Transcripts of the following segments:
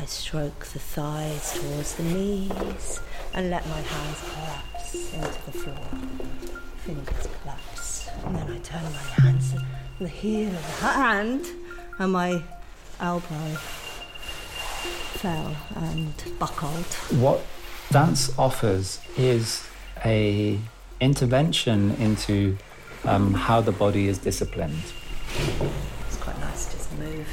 stroke the thighs towards the knees and let my hands collapse into the floor. Fingers collapse. And then I turn my hands to the heel of the hand and my elbow fell and buckled. What dance offers is a intervention into how the body is disciplined. It's quite nice to just move.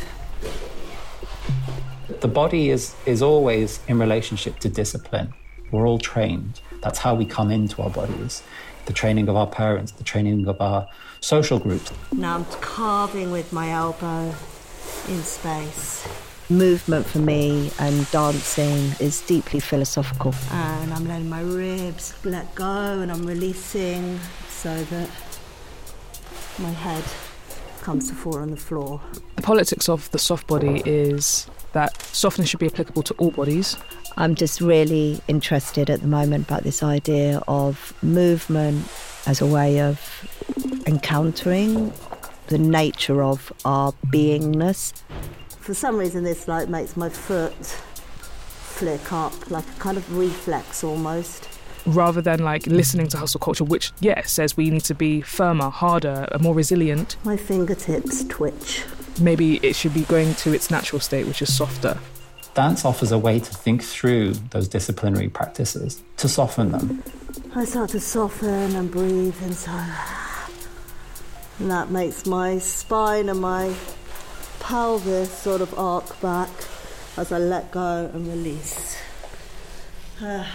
The body is always in relationship to discipline. We're all trained. That's how we come into our bodies. The training of our parents, the training of our social groups. Now I'm carving with my elbow in space. Movement for me and dancing is deeply philosophical. And I'm letting my ribs let go and I'm releasing so that my head comes to fall on the floor. The politics of the soft body is that softness should be applicable to all bodies. I'm just really interested at the moment about this idea of movement as a way of encountering the nature of our beingness. For some reason this like makes my foot flick up, like a kind of reflex almost. Rather than like listening to hustle culture, which, says we need to be firmer, harder, more resilient. My fingertips twitch. Maybe it should be going to its natural state, which is softer. Dance offers a way to think through those disciplinary practices, to soften them. I start to soften and breathe inside. And that makes my spine and my pelvis sort of arc back as I let go and release. I'm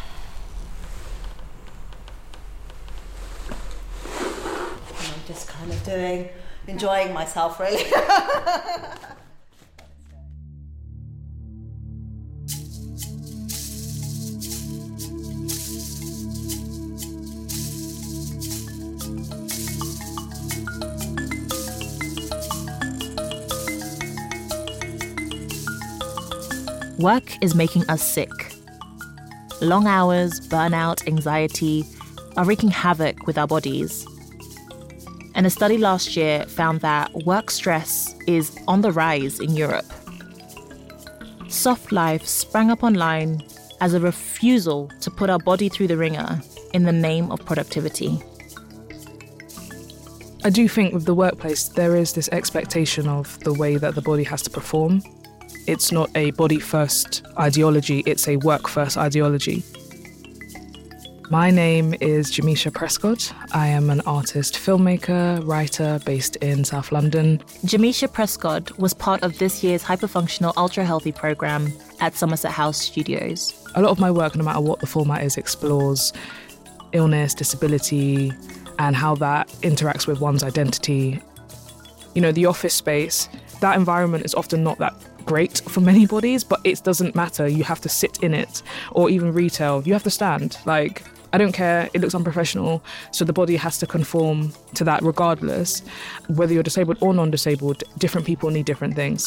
just kind of enjoying myself really. Work is making us sick. Long hours, burnout, anxiety are wreaking havoc with our bodies. And a study last year found that work stress is on the rise in Europe. Soft Life sprang up online as a refusal to put our body through the ringer in the name of productivity. I do think with the workplace, there is this expectation of the way that the body has to perform. It's not a body-first ideology, it's a work-first ideology. My name is Jamisha Prescott. I am an artist, filmmaker, writer based in South London. Jamisha Prescott was part of this year's Hyperfunctional Ultra Healthy programme at Somerset House Studios. A lot of my work, no matter what the format is, explores illness, disability, and how that interacts with one's identity. You know, the office space, that environment is often not that great for many bodies, but it doesn't matter. You have to sit in it. Or even retail, you have to stand. Like, I don't care, it looks unprofessional, so the body has to conform to that regardless. Whether you're disabled or non-disabled, different people need different things.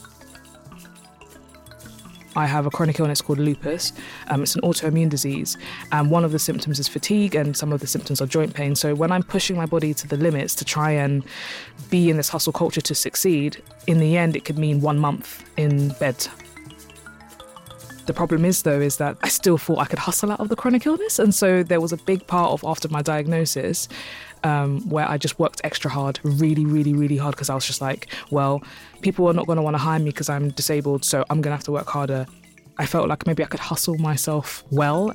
I have a chronic illness called lupus. It's an autoimmune disease, and one of the symptoms is fatigue, and some of the symptoms are joint pain. So when I'm pushing my body to the limits to try and be in this hustle culture to succeed, in the end, it could mean 1 month in bed. The problem is, though, is that I still thought I could hustle out of the chronic illness, and so there was a big part of after my diagnosis where I just worked extra hard, really, really, really hard, because I was just like, well, people are not going to want to hire me because I'm disabled, so I'm going to have to work harder. I felt like maybe I could hustle myself well.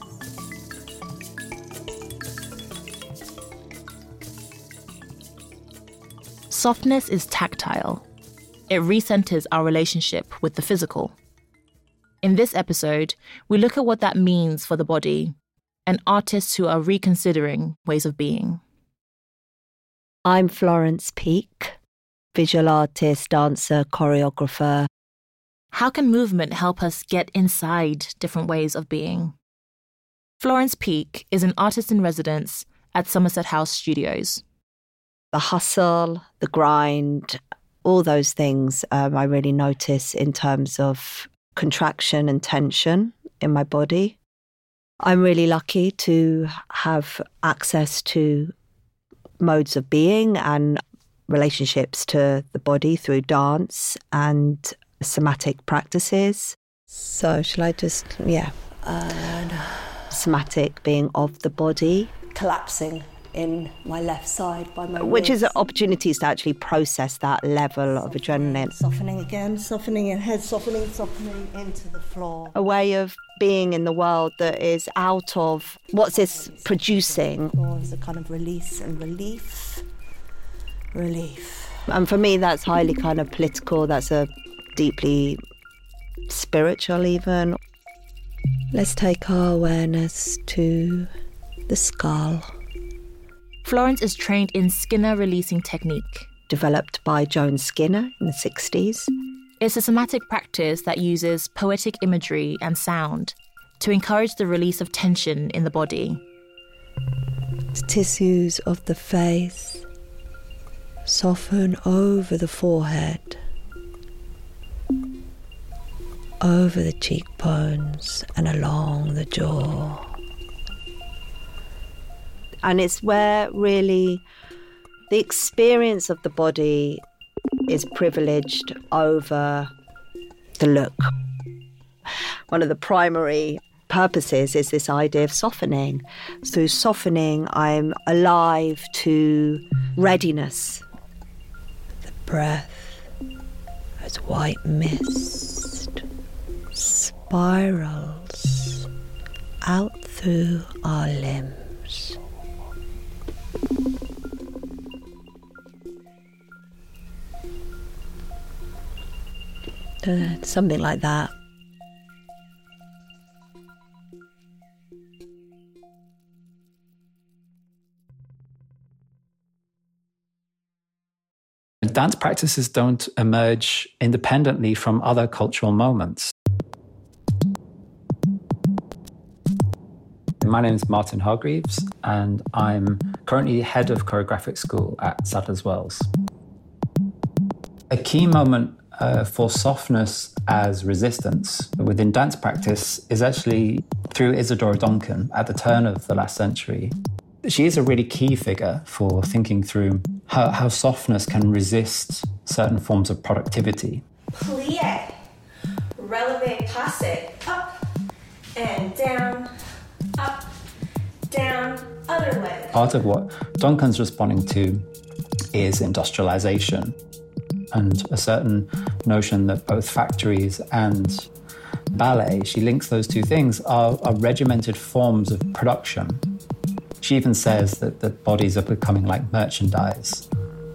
Softness is tactile. It recenters our relationship with the physical. In this episode, we look at what that means for the body and artists who are reconsidering ways of being. I'm Florence Peake, visual artist, dancer, choreographer. How can movement help us get inside different ways of being? Florence Peake is an artist in residence at Somerset House Studios. The hustle, the grind, all those things I really notice in terms of contraction and tension in my body. I'm really lucky to have access to modes of being and relationships to the body through dance and somatic practices. So shall I just, somatic being of the body. Collapsing in my left side by my Which ribs. is opportunities to actually process that level of adrenaline. Softening again, softening your head, softening into the floor. A way of being in the world that is out of what's this producing. Or is a kind of release and relief. Relief. And for me, that's highly kind of political. That's a deeply spiritual even. Let's take our awareness to the skull. Florence is trained in Skinner releasing technique. Developed by Joan Skinner in the 60s. It's a somatic practice that uses poetic imagery and sound to encourage the release of tension in the body. The tissues of the face soften over the forehead, over the cheekbones and along the jaw. And it's where really the experience of the body is privileged over the look. One of the primary purposes is this idea of softening. Through softening, I'm alive to readiness. The breath as white mist spirals out through our limbs. Something like that. Dance practices don't emerge independently from other cultural moments. My name is Martin Hargreaves, and I'm currently head of choreographic school at Sadler's Wells. A key moment for softness as resistance within dance practice is actually through Isadora Duncan at the turn of the last century. She is a really key figure for thinking through how softness can resist certain forms of productivity. Plie, releve, passe, up and down, other leg. Part of what Duncan's responding to is industrialization and a certain notion that both factories and ballet, she links those two things, are regimented forms of production. She even says that the bodies are becoming like merchandise.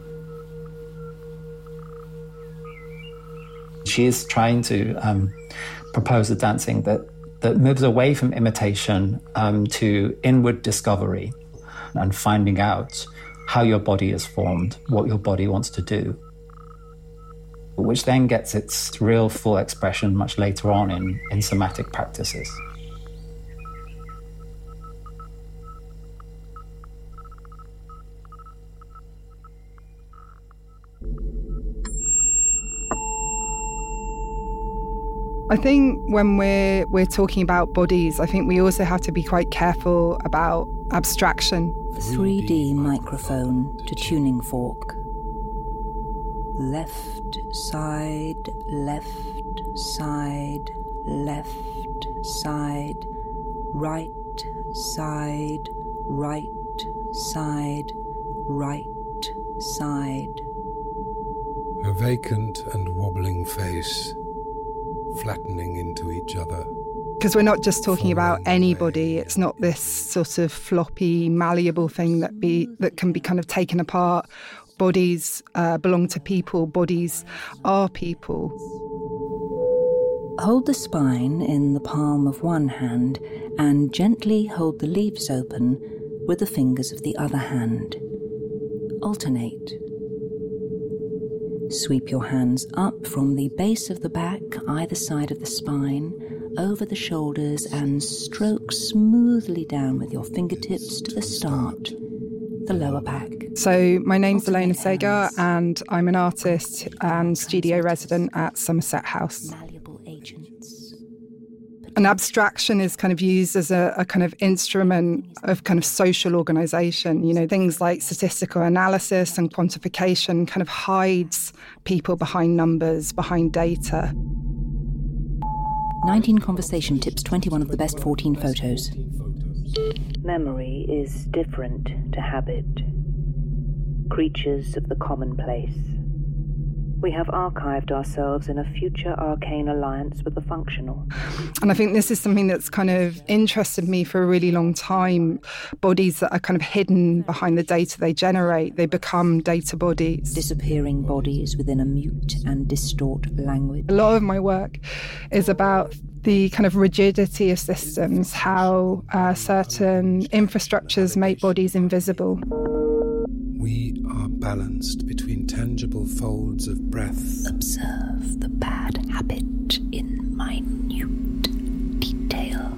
She is trying to propose a dancing that moves away from imitation to inward discovery and finding out how your body is formed, what your body wants to do, which then gets its real full expression much later on in somatic practices. I think when we're talking about bodies, I think we also have to be quite careful about abstraction. 3D microphone to tuning fork. Left side, left side, left side, right side, right side, right side. A vacant and wobbling face, flattening into each other. Because we're not just talking about anybody. It's not this sort of floppy, malleable thing that can be kind of taken apart. Bodies belong to people. Bodies are people. Hold the spine in the palm of one hand and gently hold the leaves open with the fingers of the other hand. Alternate. Sweep your hands up from the base of the back, either side of the spine, over the shoulders, and stroke smoothly down with your fingertips to the start, the lower back. So my name's Elena Sagar, and I'm an artist and studio resident at Somerset House. Malleable agents, And abstraction is kind of used as a kind of instrument of kind of social organisation. You know, things like statistical analysis and quantification kind of hides people behind numbers, behind data. 19 conversation tips 21 of the best 14 photos. Memory is different to habit. Creatures of the commonplace. We have archived ourselves in a future arcane alliance with the functional. And I think this is something that's kind of interested me for a really long time. Bodies that are kind of hidden behind the data they generate, they become data bodies. Disappearing bodies within a mute and distort language. A lot of my work is about the kind of rigidity of systems, how certain infrastructures make bodies invisible. We are balanced between tangible folds of breath. Observe the bad habit in minute detail.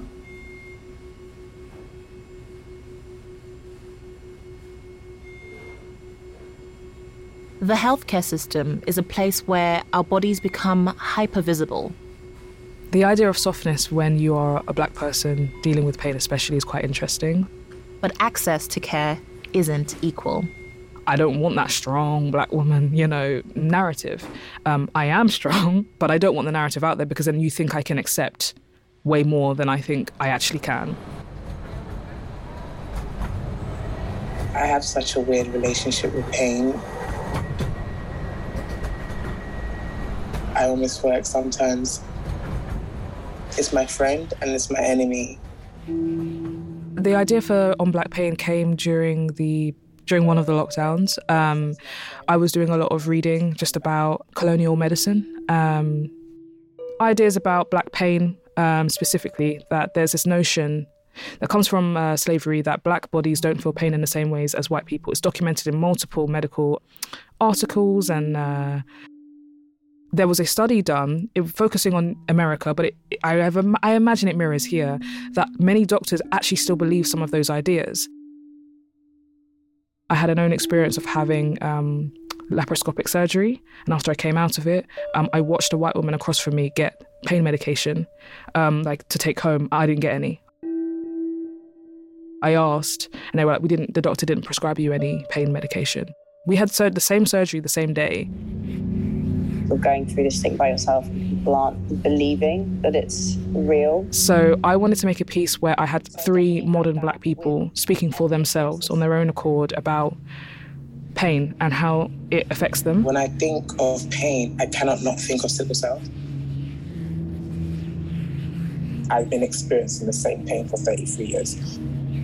The healthcare system is a place where our bodies become hypervisible. The idea of softness when you are a black person dealing with pain especially is quite interesting. But access to care isn't equal. I don't want that strong black woman, narrative. I am strong, but I don't want the narrative out there because then you think I can accept way more than I think I actually can. I have such a weird relationship with pain. I almost feel like sometimes it's my friend and it's my enemy. The idea for On Black Pain came during one of the lockdowns. I was doing a lot of reading just about colonial medicine, ideas about black pain specifically, that there's this notion that comes from slavery that black bodies don't feel pain in the same ways as white people. It's documented in multiple medical articles, and there was a study done focusing on America, but I imagine it mirrors here, that many doctors actually still believe some of those ideas. I had an own experience of having laparoscopic surgery, and after I came out of it, I watched a white woman across from me get pain medication, to take home. I didn't get any. I asked, and they were like, the doctor didn't prescribe you any pain medication. We had the same surgery the same day. You're going through this thing by yourself, and people aren't believing that it's real. So I wanted to make a piece where I had 3 modern black people speaking for themselves on their own accord about pain and how it affects them. When I think of pain, I cannot not think of sickle cell. I've been experiencing the same pain for 33 years.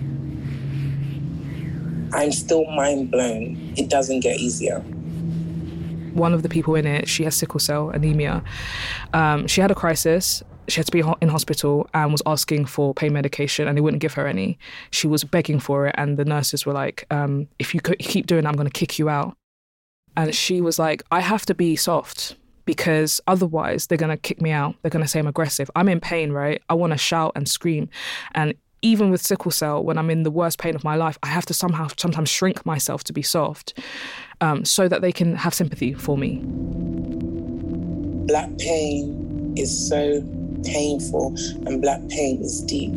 I'm still mind blown. It doesn't get easier. One of the people in it, she has sickle cell anemia. She had a crisis. She had to be in hospital and was asking for pain medication, and they wouldn't give her any. She was begging for it, and the nurses were like, if you keep doing it, I'm going to kick you out. And she was like, I have to be soft because otherwise they're going to kick me out. They're going to say I'm aggressive. I'm in pain, right? I want to shout and scream. And even with sickle cell, when I'm in the worst pain of my life, I have to sometimes shrink myself to be soft, so that they can have sympathy for me. Black pain is so painful, and black pain is deep.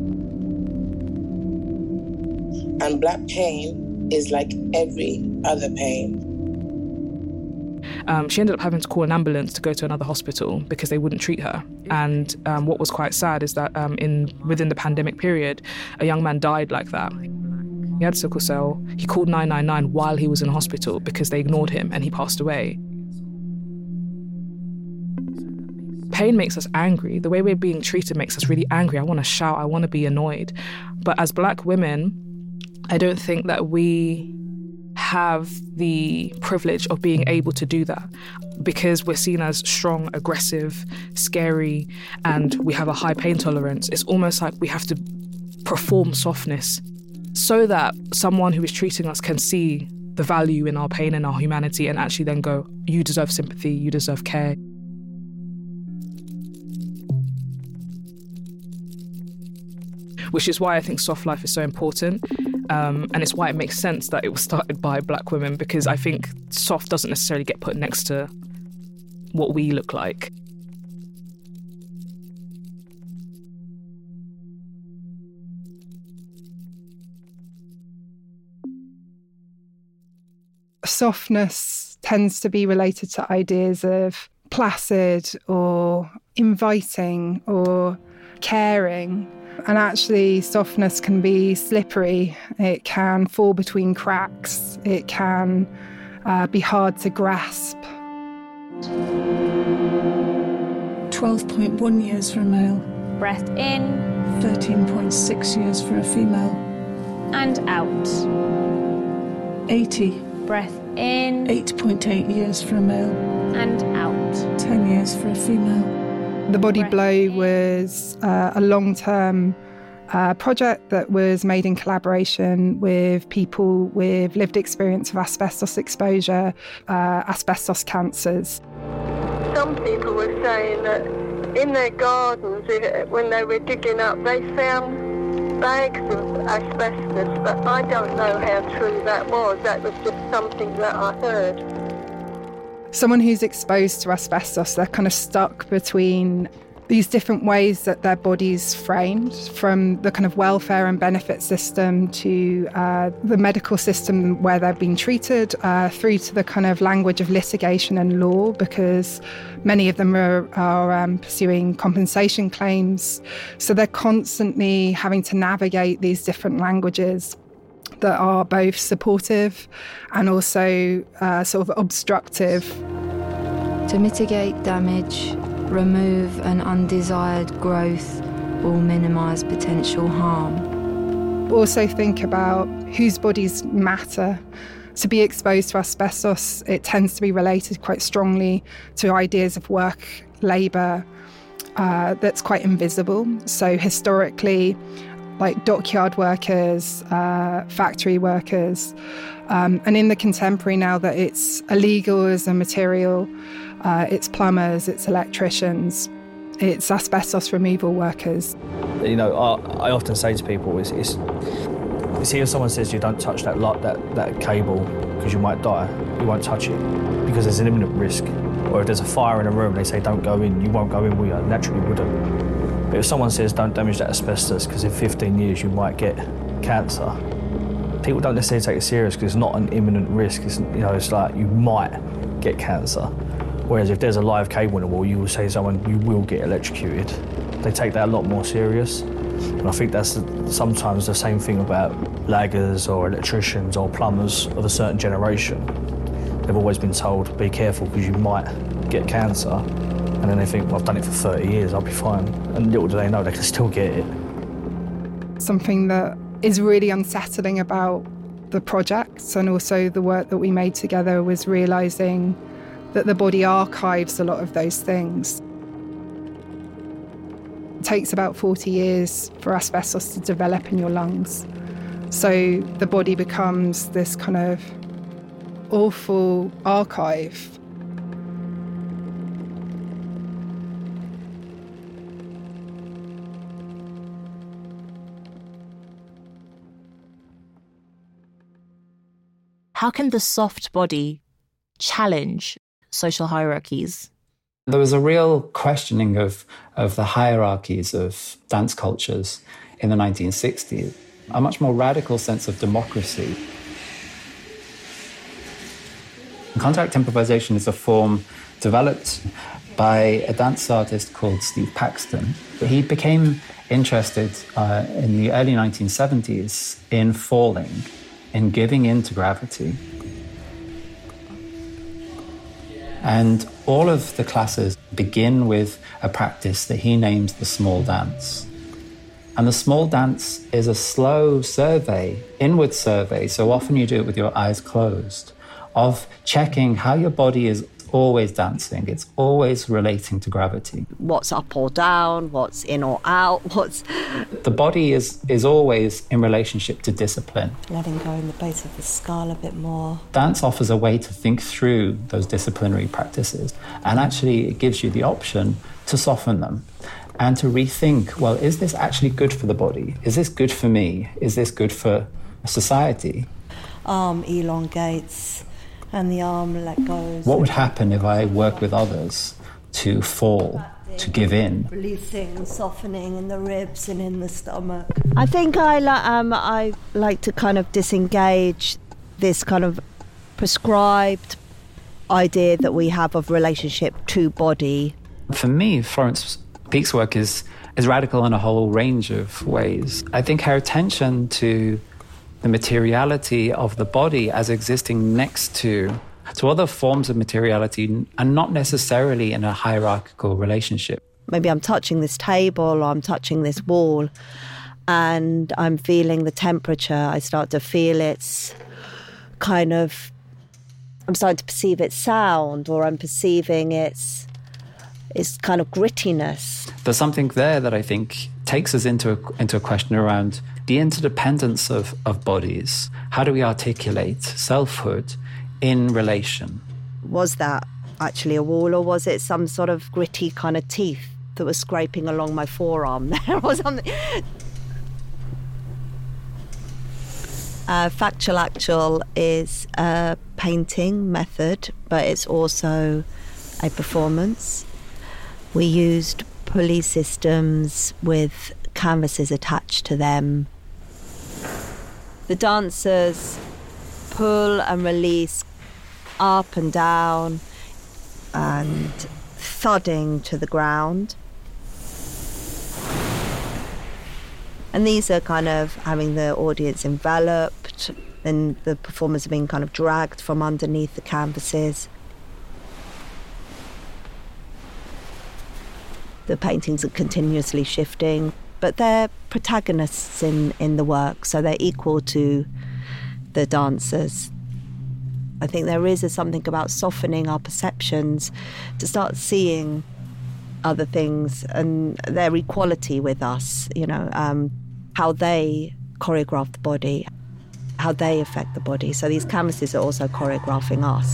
And black pain is like every other pain. She ended up having to call an ambulance to go to another hospital because they wouldn't treat her. And what was quite sad is that within the pandemic period, a young man died like that. He had sickle cell. He called 999 while he was in hospital because they ignored him, and he passed away. Pain makes us angry. The way we're being treated makes us really angry. I want to shout. I want to be annoyed. But as black women, I don't think that we have the privilege of being able to do that because we're seen as strong, aggressive, scary, and we have a high pain tolerance. It's almost like we have to perform softness so that someone who is treating us can see the value in our pain and our humanity and actually then go, you deserve sympathy, you deserve care. Which is why I think soft life is so important. And it's why it makes sense that it was started by black women, because I think soft doesn't necessarily get put next to what we look like. softness tends to be related to ideas of placid or inviting or caring. And actually, softness can be slippery. It can fall between cracks. It can be hard to grasp. 12.1 years for a male. Breath in. 13.6 years for a female. And out. 80. Breath in. 8.8 years for a male. And out. 10 years for a female. The Body Blow was a long-term project that was made in collaboration with people with lived experience of asbestos exposure, asbestos cancers. Some people were saying that in their gardens, when they were digging up, they found bags of asbestos, but I don't know how true that was. That was just something that I heard. Someone who's exposed to asbestos, they're kind of stuck between these different ways that their body's framed, from the kind of welfare and benefit system to the medical system where they're being treated, through to the kind of language of litigation and law, because many of them are pursuing compensation claims. So they're constantly having to navigate these different languages that are both supportive and also sort of obstructive. To mitigate damage, remove an undesired growth, or minimise potential harm. Also think about whose bodies matter. To be exposed to asbestos, it tends to be related quite strongly to ideas of work, labour, that's quite invisible. So historically, like dockyard workers, factory workers, and in the contemporary now that it's illegal as a material, it's plumbers, it's electricians, it's asbestos removal workers. You know, I often say to people, it's see if someone says you don't touch that cable because you might die, you won't touch it because there's an imminent risk. Or if there's a fire in a room, they say don't go in, you won't go in, well, you naturally wouldn't. But if someone says don't damage that asbestos because in 15 years you might get cancer, people don't necessarily take it serious because it's not an imminent risk. It's, you know, it's like you might get cancer. Whereas if there's a live cable in the wall, you will say to someone, you will get electrocuted. They take that a lot more serious. And I think that's sometimes the same thing about laggers or electricians or plumbers of a certain generation. They've always been told, be careful because you might get cancer. And then they think, well, I've done it for 30 years, I'll be fine. And little do they know, they can still get it. Something that is really unsettling about the project and also the work that we made together was realising that the body archives a lot of those things. It takes about 40 years for asbestos to develop in your lungs. So the body becomes this kind of awful archive. How can the soft body challenge social hierarchies? There was a real questioning of the hierarchies of dance cultures in the 1960s, a much more radical sense of democracy. Contact improvisation is a form developed by a dance artist called Steve Paxton. He became interested in the early 1970s in falling, in giving in to gravity. And all of the classes begin with a practice that he names the small dance. And the small dance is a slow survey, inward survey, so often you do it with your eyes closed, of checking how your body is always dancing. It's always relating to gravity. What's up or down, what's in or out, The body is always in relationship to discipline. Letting go in the base of the skull a bit more. Dance offers a way to think through those disciplinary practices, and actually it gives you the option to soften them and to rethink, well, is this actually good for the body? Is this good for me? Is this good for society? Arm elongates and the arm let goes. What would happen if I work with others to fall, to give in? Releasing, softening in the ribs and in the stomach. I think I like to kind of disengage this kind of prescribed idea that we have of relationship to body. For me, Florence Peake's work is radical in a whole range of ways. I think her attention to the materiality of the body as existing next to other forms of materiality and not necessarily in a hierarchical relationship. Maybe I'm touching this table or I'm touching this wall and I'm feeling the temperature. I start to feel its kind of, I'm starting to perceive its sound, or I'm perceiving its kind of grittiness. There's something there that I think takes us into a question around the interdependence of bodies. How do we articulate selfhood in relation? Was that actually a wall, or was it some sort of gritty kind of teeth that was scraping along my forearm there or something? Factual Actual is a painting method, but it's also a performance. We used pulley systems with canvases attached to them. The dancers pull and release up and down and thudding to the ground. And these are kind of having the audience enveloped, and the performers are being kind of dragged from underneath the canvases. The paintings are continuously shifting, but they're protagonists in the work, so they're equal to the dancers. I think there is something about softening our perceptions to start seeing other things and their equality with us, how they choreograph the body, how they affect the body. So these canvases are also choreographing us.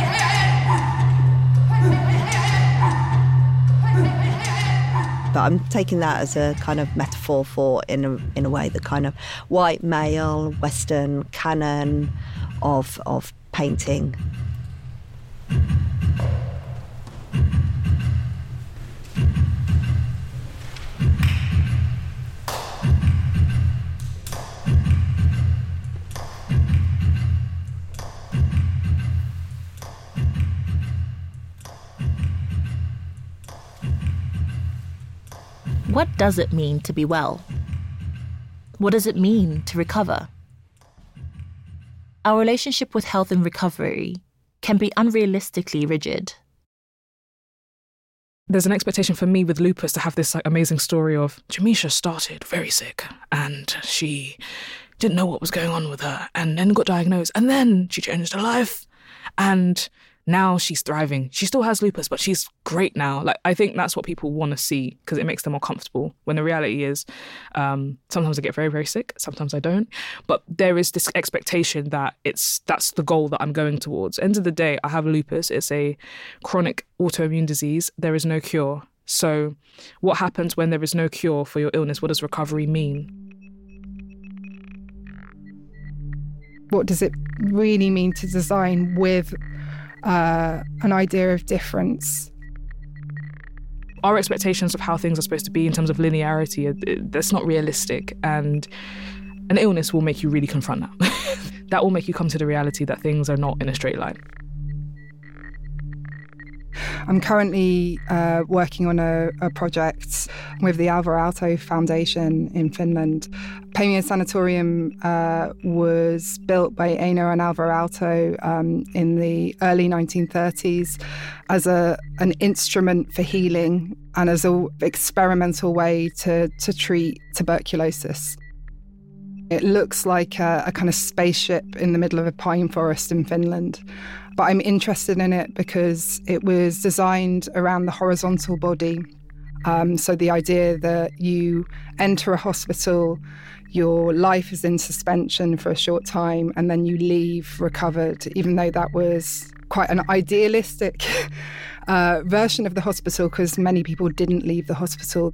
But I'm taking that as a kind of metaphor for, in a way, the kind of white male Western canon of painting. What does it mean to be well? What does it mean to recover? Our relationship with health and recovery can be unrealistically rigid. There's an expectation for me with lupus to have this amazing story of Jamisha started very sick and she didn't know what was going on with her and then got diagnosed and then she changed her life and now she's thriving. She still has lupus, but she's great now. I think that's what people want to see because it makes them more comfortable. When the reality is, sometimes I get very, very sick. Sometimes I don't. But there is this expectation that that's the goal that I'm going towards. End of the day, I have lupus. It's a chronic autoimmune disease. There is no cure. So what happens when there is no cure for your illness? What does recovery mean? What does it really mean to design with an idea of difference? Our expectations of how things are supposed to be in terms of linearity, that's not realistic. And an illness will make you really confront that. That will make you come to the reality that things are not in a straight line. I'm currently working on a project with the Alvar Aalto Foundation in Finland. Paimio Sanatorium was built by Eino and Alvar Aalto in the early 1930s as an instrument for healing and as an experimental way to treat tuberculosis. It looks like a kind of spaceship in the middle of a pine forest in Finland. But I'm interested in it because it was designed around the horizontal body. So the idea that you enter a hospital, your life is in suspension for a short time, and then you leave recovered, even though that was quite an idealistic version of the hospital because many people didn't leave the hospital.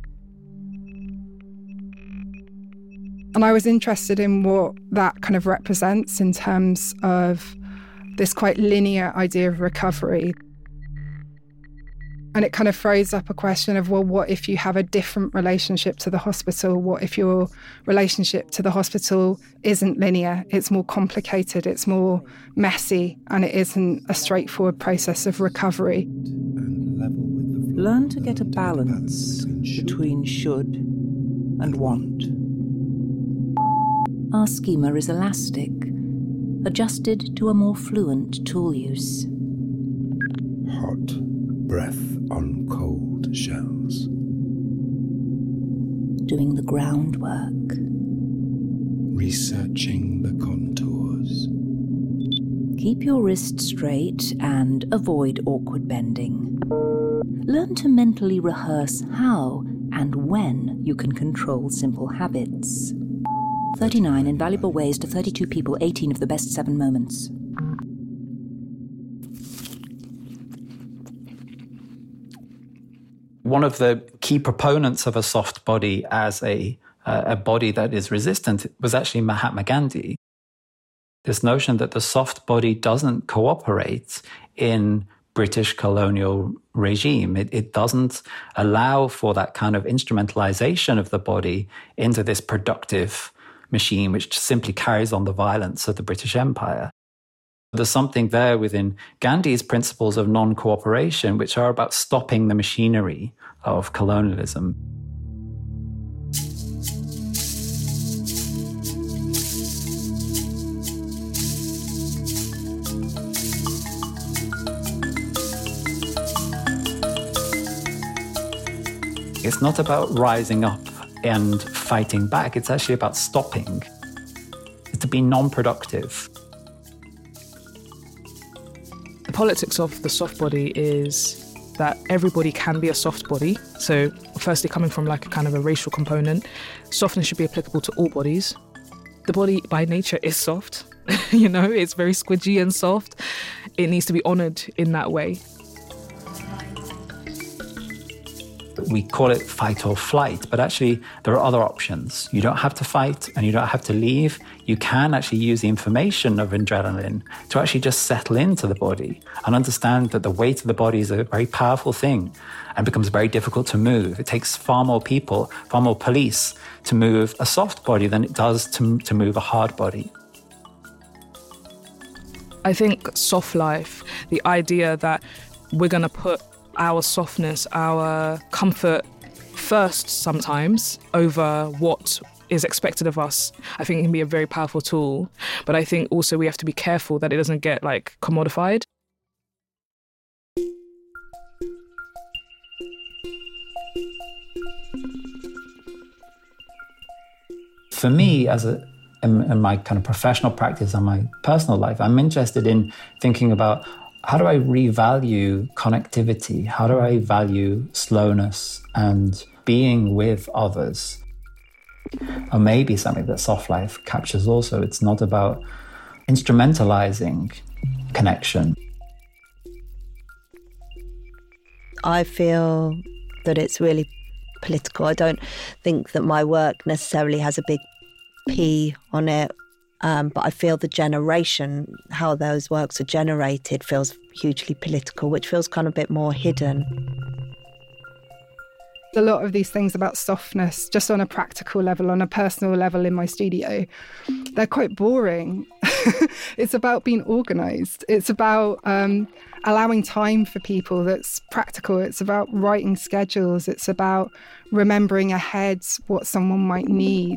And I was interested in what that kind of represents in terms of this quite linear idea of recovery. And it kind of throws up a question of, well, what if you have a different relationship to the hospital? What if your relationship to the hospital isn't linear? It's more complicated, it's more messy, and it isn't a straightforward process of recovery. Learn to get a balance between should and want. Our schema is elastic, adjusted to a more fluent tool use. Hot breath on cold shells. Doing the groundwork. Researching the contours. Keep your wrist straight and avoid awkward bending. Learn to mentally rehearse how and when you can control simple habits. 39 invaluable ways to 32 people, 18 of the best 7 moments. One of the key proponents of a soft body as a body that is resistant was actually Mahatma Gandhi. This notion that the soft body doesn't cooperate in British colonial regime. It doesn't allow for that kind of instrumentalization of the body into this productive machine, which simply carries on the violence of the British Empire. There's something there within Gandhi's principles of non-cooperation, which are about stopping the machinery of colonialism. It's not about rising up and fighting back. It's actually about stopping. It's to be non-productive. The politics of the soft body is that everybody can be a soft body. So firstly, coming from like a kind of a racial component, softness should be applicable to all bodies. The body by nature is soft. You know, it's very squidgy and soft. It needs to be honoured in that way. We call it fight or flight, but actually there are other options. You don't have to fight and you don't have to leave. You can actually use the information of adrenaline to actually just settle into the body and understand that the weight of the body is a very powerful thing and becomes very difficult to move. It takes far more people, far more police to move a soft body than it does to move a hard body. I think soft life, the idea that we're going to put our softness, our comfort first sometimes over what is expected of us, I think it can be a very powerful tool. But I think also we have to be careful that it doesn't get like commodified. For me, in my kind of professional practice and my personal life, I'm interested in thinking about how do I revalue connectivity? How do I value slowness and being with others? Or maybe something that soft life captures also. It's not about instrumentalizing connection. I feel that it's really political. I don't think that my work necessarily has a big P on it. But I feel the generation, how those works are generated, feels hugely political, which feels kind of a bit more hidden. A lot of these things about softness, just on a practical level, on a personal level in my studio, they're quite boring. It's about being organised. It's about allowing time for people that's practical. It's about writing schedules. It's about remembering ahead what someone might need.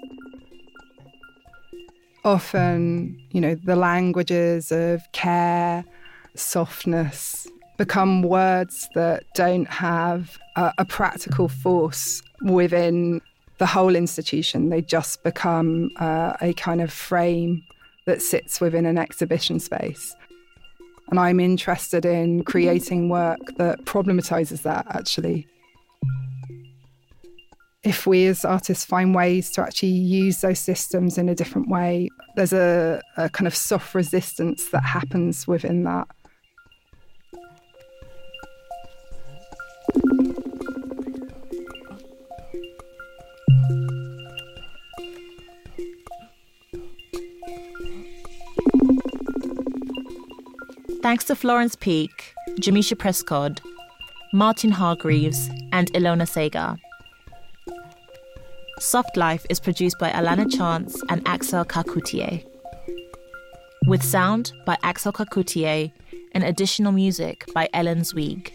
Often, you know, the languages of care, softness, become words that don't have a practical force within the whole institution. They just become a kind of frame that sits within an exhibition space. And I'm interested in creating work that problematizes that, actually. If we as artists find ways to actually use those systems in a different way, there's a kind of soft resistance that happens within that. Thanks to Florence Peake, Jamisha Prescott, Martin Hargreaves, and Ilona Segar. Soft Life is produced by Alana Chance and Axel Kacoutié. With sound by Axel Kacoutié and additional music by Ellen Zweig.